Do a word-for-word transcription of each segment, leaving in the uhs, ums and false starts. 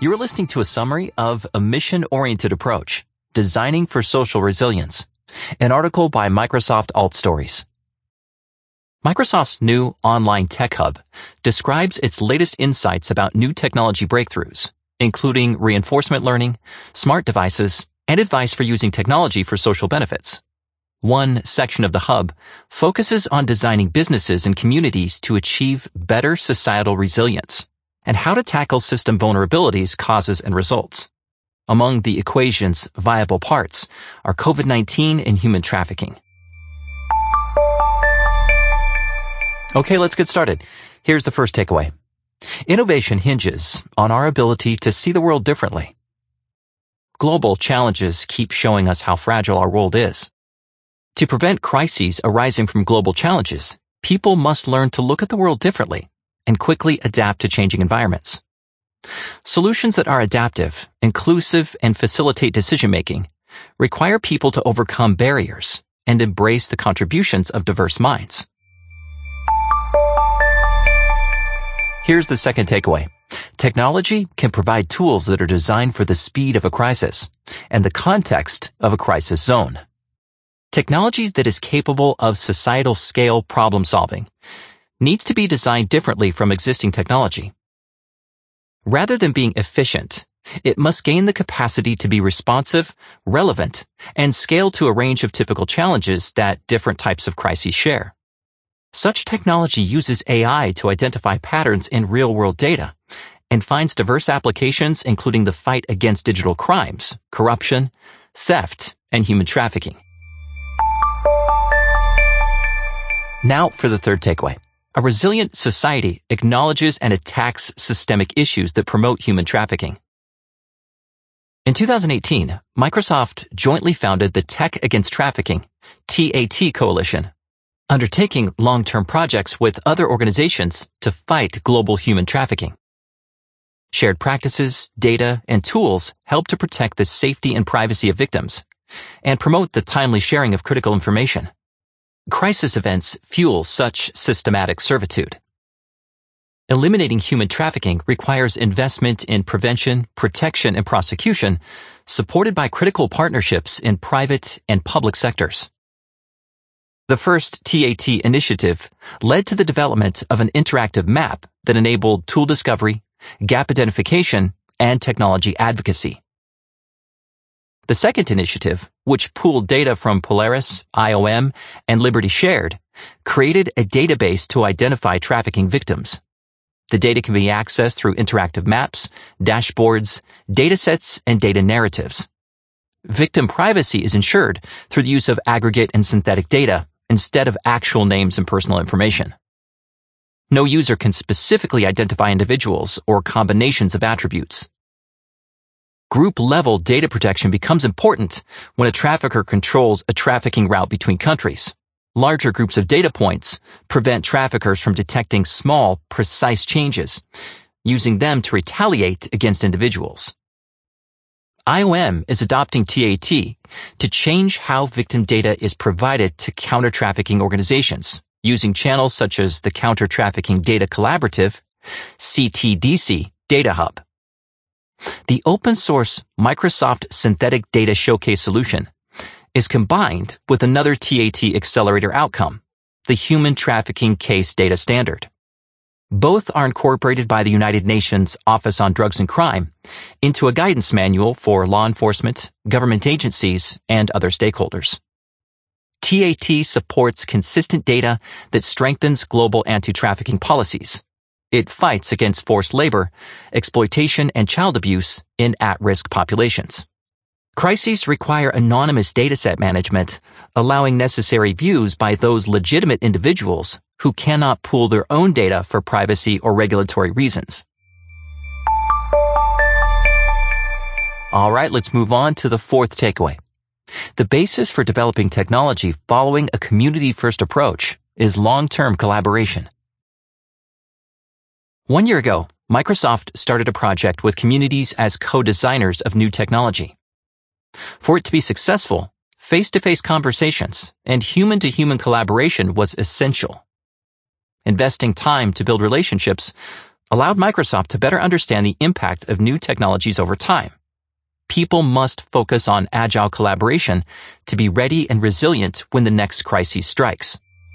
You're listening to a summary of A Mission-Oriented Approach, Designing for Social Resilience, an article by Microsoft AltStories. Microsoft's new online tech hub describes its latest insights about new technology breakthroughs, including reinforcement learning, smart devices, and advice for using technology for social benefits. One section of the hub focuses on designing businesses and communities to achieve better societal resilience and how to tackle system vulnerabilities, causes, and results. Among the equation's viable parts are COVID nineteen and human trafficking. Okay, let's get started. Here's the first takeaway. Innovation hinges on our ability to see the world differently. Global challenges keep showing us how fragile our world is. To prevent crises arising from global challenges, people must learn to look at the world differently and quickly adapt to changing environments. Solutions that are adaptive, inclusive, and facilitate decision-making require people to overcome barriers and embrace the contributions of diverse minds. Here's the second takeaway. Technology can provide tools that are designed for the speed of a crisis and the context of a crisis zone. Technology that is capable of societal scale problem solving needs to be designed differently from existing technology. Rather than being efficient, it must gain the capacity to be responsive, relevant, and scale to a range of typical challenges that different types of crises share. Such technology uses A I to identify patterns in real-world data and finds diverse applications including the fight against digital crimes, corruption, theft, and human trafficking. Now for the third takeaway. A resilient society acknowledges and attacks systemic issues that promote human trafficking. In two thousand eighteen, Microsoft jointly founded the Tech Against Trafficking, T A T Coalition, undertaking long-term projects with other organizations to fight global human trafficking. Shared practices, data, and tools help to protect the safety and privacy of victims and promote the timely sharing of critical information. Crisis events fuel such systematic servitude. Eliminating human trafficking requires investment in prevention, protection, and prosecution, supported by critical partnerships in private and public sectors. The first T A T initiative led to the development of an interactive map that enabled tool discovery, gap identification, and technology advocacy. The second initiative, which pooled data from Polaris, I O M, and Liberty Shared, created a database to identify trafficking victims. The data can be accessed through interactive maps, dashboards, datasets, and data narratives. Victim privacy is ensured through the use of aggregate and synthetic data instead of actual names and personal information. No user can specifically identify individuals or combinations of attributes. Group-level data protection becomes important when a trafficker controls a trafficking route between countries. Larger groups of data points prevent traffickers from detecting small, precise changes, using them to retaliate against individuals. I O M is adopting T A T to change how victim data is provided to counter-trafficking organizations, using channels such as the Counter-Trafficking Data Collaborative, C T D C, Data Hub. The open-source Microsoft Synthetic Data Showcase solution is combined with another T A T accelerator outcome, the Human Trafficking Case Data Standard. Both are incorporated by the United Nations Office on Drugs and Crime into a guidance manual for law enforcement, government agencies, and other stakeholders. T A T supports consistent data that strengthens global anti-trafficking policies. It fights against forced labor, exploitation, and child abuse in at-risk populations. Crises require anonymous dataset management, allowing necessary views by those legitimate individuals who cannot pool their own data for privacy or regulatory reasons. All right, let's move on to the fourth takeaway. The basis for developing technology following a community-first approach is long-term collaboration. One year ago, Microsoft started a project with communities as co-designers of new technology. For it to be successful, face-to-face conversations and human-to-human collaboration was essential. Investing time to build relationships allowed Microsoft to better understand the impact of new technologies over time. People must focus on agile collaboration to be ready and resilient when the next crisis strikes.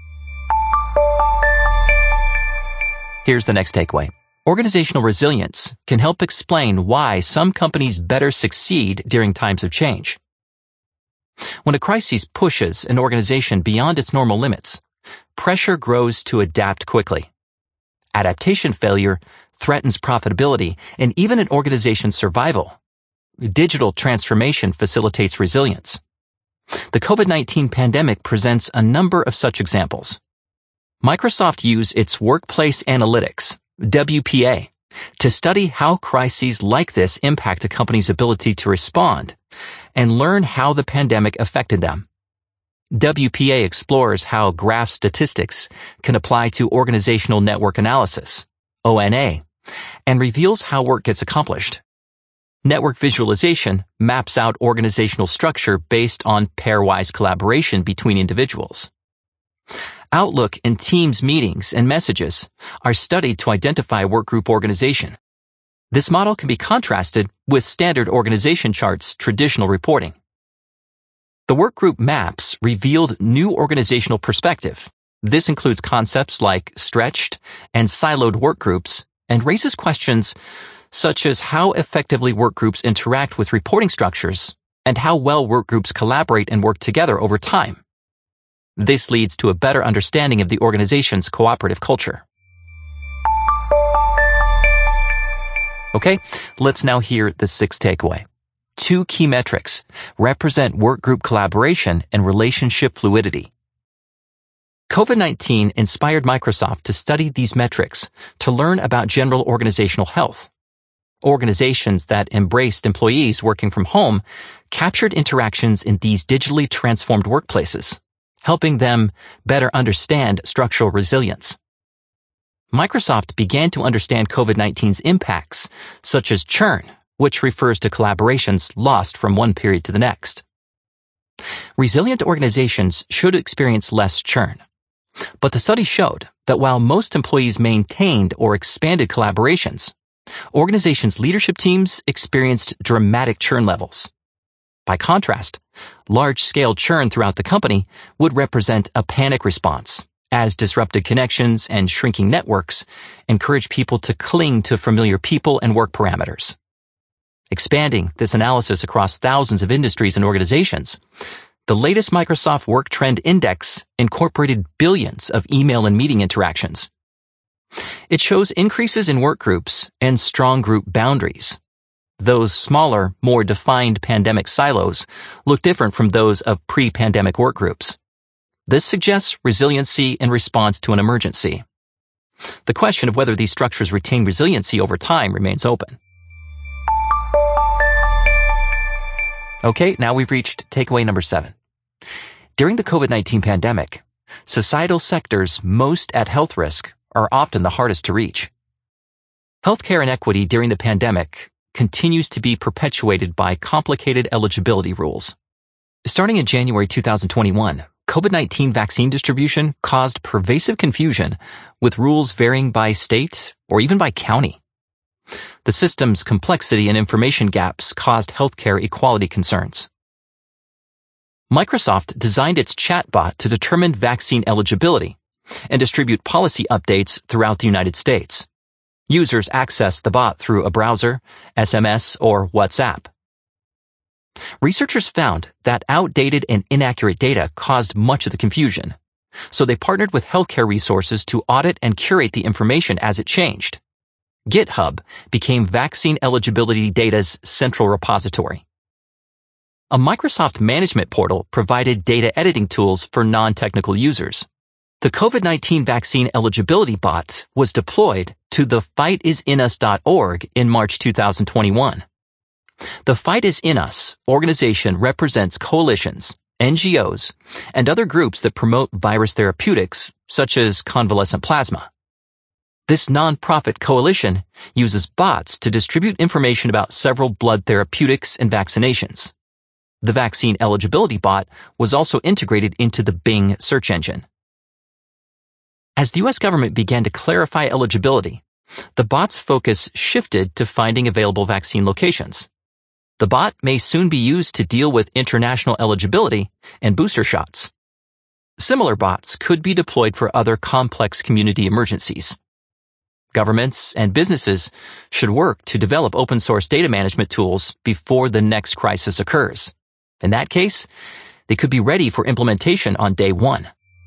Here's the next takeaway. Organizational resilience can help explain why some companies better succeed during times of change. When a crisis pushes an organization beyond its normal limits, pressure grows to adapt quickly. Adaptation failure threatens profitability and even an organization's survival. Digital transformation facilitates resilience. The COVID nineteen pandemic presents a number of such examples. Microsoft used its Workplace Analytics, W P A, to study how crises like this impact a company's ability to respond and learn how the pandemic affected them. W P A explores how graph statistics can apply to organizational network analysis, O N A, and reveals how work gets accomplished. Network visualization maps out organizational structure based on pairwise collaboration between individuals. Outlook and Teams meetings and messages are studied to identify workgroup organization. This model can be contrasted with standard organization charts' traditional reporting. The workgroup maps revealed new organizational perspective. This includes concepts like stretched and siloed workgroups and raises questions such as how effectively workgroups interact with reporting structures and how well workgroups collaborate and work together over time. This leads to a better understanding of the organization's cooperative culture. Okay, let's now hear the sixth takeaway. Two key metrics represent workgroup collaboration and relationship fluidity. COVID nineteen inspired Microsoft to study these metrics to learn about general organizational health. Organizations that embraced employees working from home captured interactions in these digitally transformed workplaces, helping them better understand structural resilience. Microsoft began to understand COVID nineteen's impacts, such as churn, which refers to collaborations lost from one period to the next. Resilient organizations should experience less churn. But the study showed that while most employees maintained or expanded collaborations, organizations' leadership teams experienced dramatic churn levels. By contrast, large-scale churn throughout the company would represent a panic response, as disrupted connections and shrinking networks encourage people to cling to familiar people and work parameters. Expanding this analysis across thousands of industries and organizations, the latest Microsoft Work Trend Index incorporated billions of email and meeting interactions. It shows increases in work groups and strong group boundaries. Those smaller, more defined pandemic silos look different from those of pre-pandemic work groups. This suggests resiliency in response to an emergency. The question of whether these structures retain resiliency over time remains open. Okay, now we've reached takeaway number seven. During the COVID nineteen pandemic, societal sectors most at health risk are often the hardest to reach. Healthcare inequity during the pandemic continues to be perpetuated by complicated eligibility rules. Starting in January two thousand twenty-one, COVID nineteen vaccine distribution caused pervasive confusion, with rules varying by state or even by county. The system's complexity and information gaps caused healthcare equality concerns. Microsoft designed its chatbot to determine vaccine eligibility and distribute policy updates throughout the United States. Users access the bot through a browser, S M S, or WhatsApp. Researchers found that outdated and inaccurate data caused much of the confusion, so they partnered with healthcare resources to audit and curate the information as it changed. GitHub became vaccine eligibility data's central repository. A Microsoft management portal provided data editing tools for non-technical users. The COVID nineteen vaccine eligibility bot was deployed to the fight is in us dot org in March two thousand twenty-one. The Fight Is In Us organization represents coalitions, N G Os, and other groups that promote virus therapeutics, such as convalescent plasma. This nonprofit coalition uses bots to distribute information about several blood therapeutics and vaccinations. The vaccine eligibility bot was also integrated into the Bing search engine. As the U S government began to clarify eligibility, the bot's focus shifted to finding available vaccine locations. The bot may soon be used to deal with international eligibility and booster shots. Similar bots could be deployed for other complex community emergencies. Governments and businesses should work to develop open-source data management tools before the next crisis occurs. In that case, they could be ready for implementation on day one.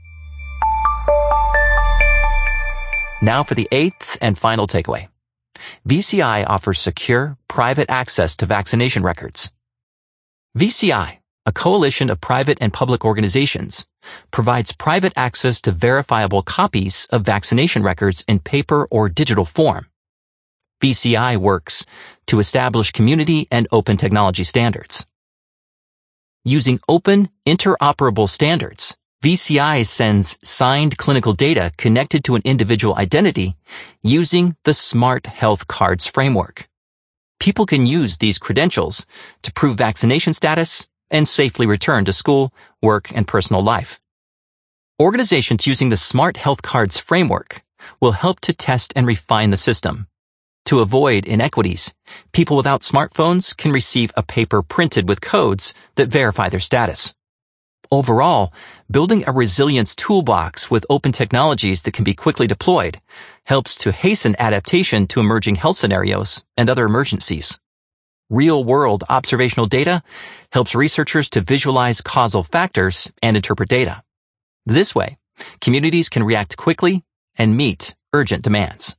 Now for the eighth and final takeaway. V C I offers secure, private access to vaccination records. V C I, a coalition of private and public organizations, provides private access to verifiable copies of vaccination records in paper or digital form. V C I works to establish community and open technology standards. Using open, interoperable standards, V C I sends signed clinical data connected to an individual identity using the Smart Health Cards framework. People can use these credentials to prove vaccination status and safely return to school, work, and personal life. Organizations using the Smart Health Cards framework will help to test and refine the system. To avoid inequities, people without smartphones can receive a paper printed with codes that verify their status. Overall, building a resilience toolbox with open technologies that can be quickly deployed helps to hasten adaptation to emerging health scenarios and other emergencies. Real-world observational data helps researchers to visualize causal factors and interpret data. This way, communities can react quickly and meet urgent demands.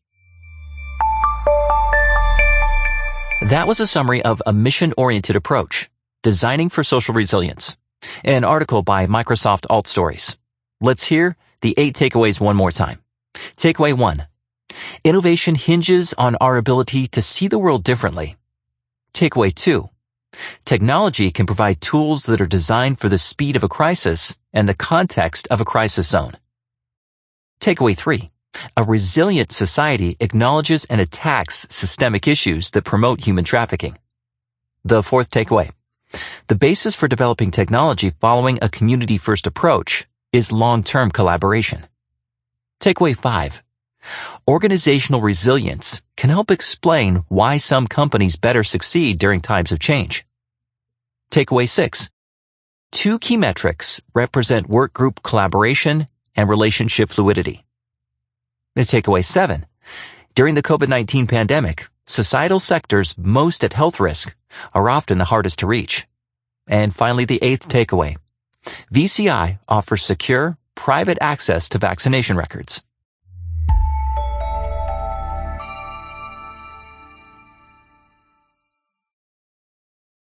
That was a summary of A Mission-Oriented Approach, Designing for Social Resilience, an article by Microsoft AltStories. Let's hear the eight takeaways one more time. Takeaway one. Innovation hinges on our ability to see the world differently. Takeaway two. Technology can provide tools that are designed for the speed of a crisis and the context of a crisis zone. Takeaway three. A resilient society acknowledges and attacks systemic issues that promote human trafficking. The fourth takeaway. The basis for developing technology following a community-first approach is long-term collaboration. Takeaway five. Organizational resilience can help explain why some companies better succeed during times of change. Takeaway six. Two key metrics represent workgroup collaboration and relationship fluidity. The takeaway seven. During the COVID nineteen pandemic, societal sectors most at health risk are often the hardest to reach. And finally, the eighth takeaway. V C I offers secure, private access to vaccination records.